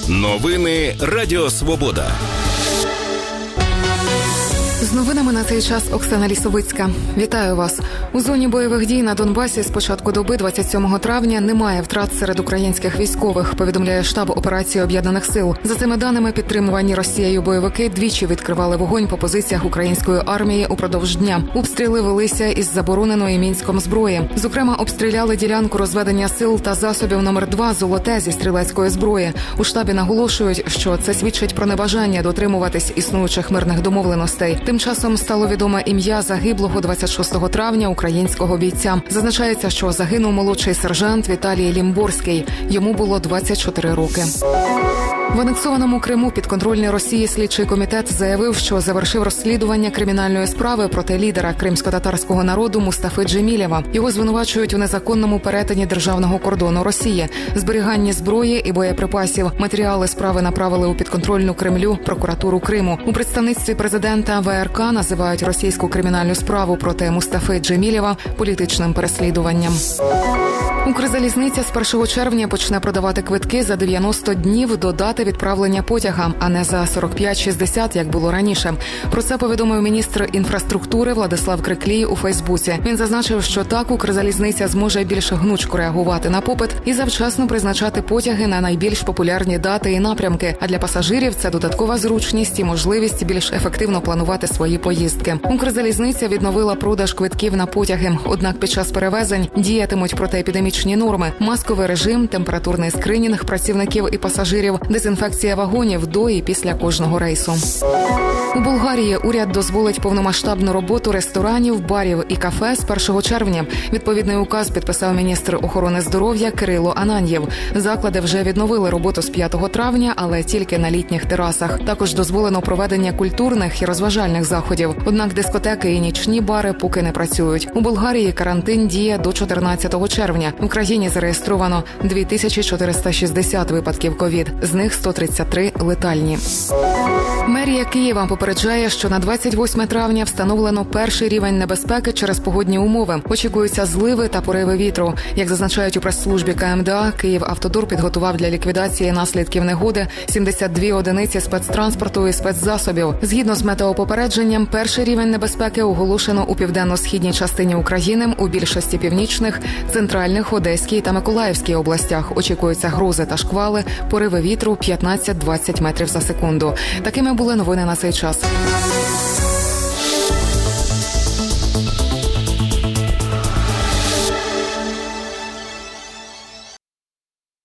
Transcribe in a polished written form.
Новини Радіо Свобода. З новинами на цей час Оксана Лісовицька. Вітаю вас. У зоні бойових дій на Донбасі з початку доби 27 травня немає втрат серед українських військових, повідомляє штаб операції Об'єднаних сил. За цими даними, підтримувані Росією бойовики двічі відкривали вогонь по позиціях української армії упродовж дня. Обстріли велися із забороненої Мінськом зброї. Зокрема, обстріляли ділянку розведення сил та засобів номер 2 «Золоте» зі стрілецької зброї. У штабі наголошують, що це свідчить про небажання дотримуватись існуючих мирних домовленостей. Тим часом стало відоме ім'я загиблого 26 травня українського бійця. Зазначається, що загинув молодший сержант Віталій Лімборський. Йому було 24 роки. В анексованому Криму підконтрольний Росії слідчий комітет заявив, що завершив розслідування кримінальної справи проти лідера кримсько-татарського народу Мустафи Джемілєва. Його звинувачують у незаконному перетині державного кордону Росії, зберіганні зброї і боєприпасів. Матеріали справи направили у підконтрольну Кремлю прокуратуру Криму. У представництві президента ВРК називають російську кримінальну справу проти Мустафи Джемілєва політичним переслідуванням. Укрзалізниця з 1 червня почне продавати квитки за 90 днів до дати відправлення потяга, а не за 45-60, як було раніше. Про це повідомив міністр інфраструктури Владислав Криклій у Фейсбуці. Він зазначив, що так Укрзалізниця зможе більш гнучко реагувати на попит і завчасно призначати потяги на найбільш популярні дати і напрямки. А для пасажирів це додаткова зручність і можливість більш ефективно планувати свої поїздки. Укрзалізниця відновила продаж квитків на потяги. Однак під час перевезень діятимуть протиепідемічні норми: масковий режим, температурний скринінг працівників і пасажирів, дезінфекція вагонів до і після кожного рейсу. У Болгарії уряд дозволить повномасштабну роботу ресторанів, барів і кафе з 1 червня. Відповідний указ підписав міністр охорони здоров'я Кирило Ананьєв. Заклади вже відновили роботу з 5 травня, але тільки на літніх терасах. Також дозволено проведення культурних і розважальних заходів. Однак дискотеки і нічні бари поки не працюють. У Болгарії карантин діє до 14 червня. В Україні зареєстровано 2460 випадків ковід. З них 133 летальні. Мерія Києва попереджає, що на 28 травня встановлено перший рівень небезпеки через погодні умови. Очікуються зливи та пориви вітру. Як зазначають у прес-службі КМДА, Київавтодор підготував для ліквідації наслідків негоди 72 одиниці спецтранспорту і спецзасобів. Згідно з метеопопередженням, перший рівень небезпеки оголошено у південно-східній частині України, у більшості північних, центральних, Одеській та Миколаївській областях. Очікуються грози та шквали, пориви вітру 15-20 метрів за секунду. Такими були новини на цей час.